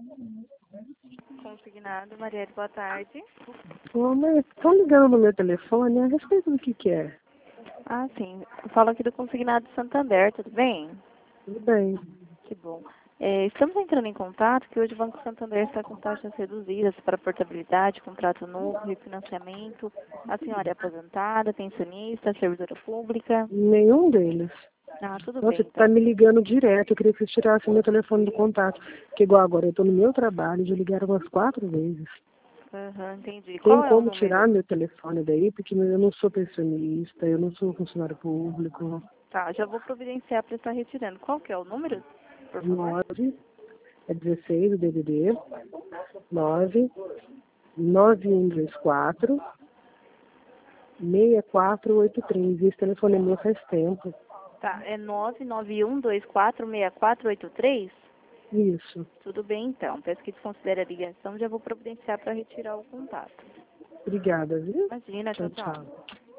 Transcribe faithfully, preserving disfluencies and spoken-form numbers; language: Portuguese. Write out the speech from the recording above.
Consignado, Marielle, boa tarde. Ô, mas estão ligando no meu telefone a respeito do que que é? Ah, sim. Eu falo aqui do Consignado Santander, tudo bem? Tudo bem. Que bom. É, estamos entrando em contato que hoje o Banco Santander está com taxas reduzidas para portabilidade, contrato novo, refinanciamento. A senhora é aposentada, pensionista, servidora pública? Nenhum deles. Ah, tudo bem, Nossa, tá então. me ligando direto. Eu queria que vocês tirassem meu telefone do contato. Porque igual agora eu tô no meu trabalho, já ligaram umas quatro vezes. Aham, entendi. Tem Qual é o como número? tirar meu telefone daí? Porque eu não sou pensionista, eu não sou funcionário público. Tá, já vou providenciar para estar retirando. Qual que é o número, por favor? Nove é dezesseis o D D D. Nove nove um dois quatro seis quatro oito três. Esse telefone é meu faz tempo. Tá, é nove nove um dois quatro seis quatro oito três? Isso. Tudo bem, então. Peço que desconsidere a ligação, já vou providenciar para retirar o contato. Obrigada, viu? Imagina, tchau, Tchau, tchau. tchau.